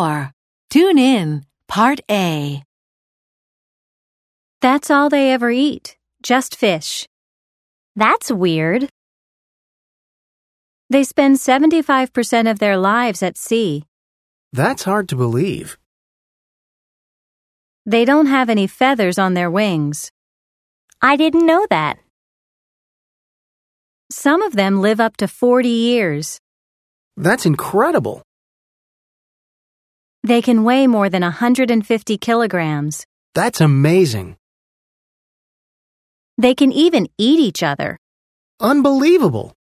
4. Tune in, Part A. That's all they ever eat, just fish. That's weird. They spend 75% of their lives at sea. That's hard to believe. They don't have any feathers on their wings. I didn't know that. Some of them live up to 40 years. That's incredible. They can weigh more than 150 kilograms. That's amazing. They can even eat each other. Unbelievable.